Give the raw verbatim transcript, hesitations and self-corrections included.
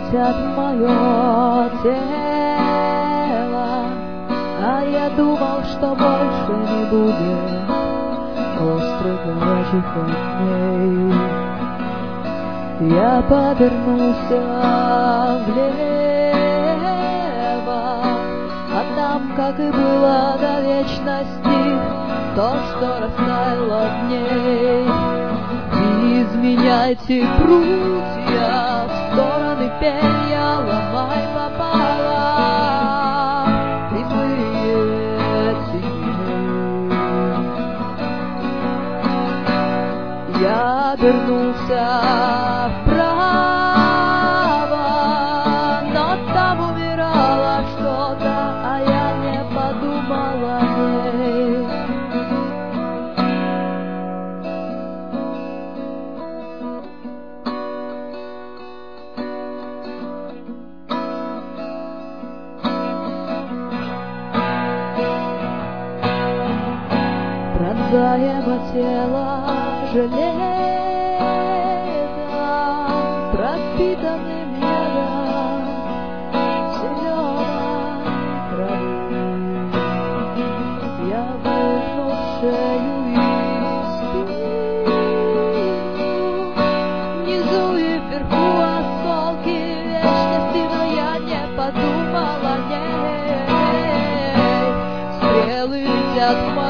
летят в мое тело, а я думал, что больше не будет острых горячих огней. Я повернулся влево, а там, как и было до вечности, то, что растаяло дней. Изменяйте прутья, в стороны перья ломай пополам, прямые теней. Я обернулся вправо, но там умирало что-то, а я не подумала о ней. Пронзаемо тело железа, пропитанным ядом зеленой травы. Я выгнул шею и спину, внизу и вверху осколки вечности, но я не подумала о ней. Стрелы летят в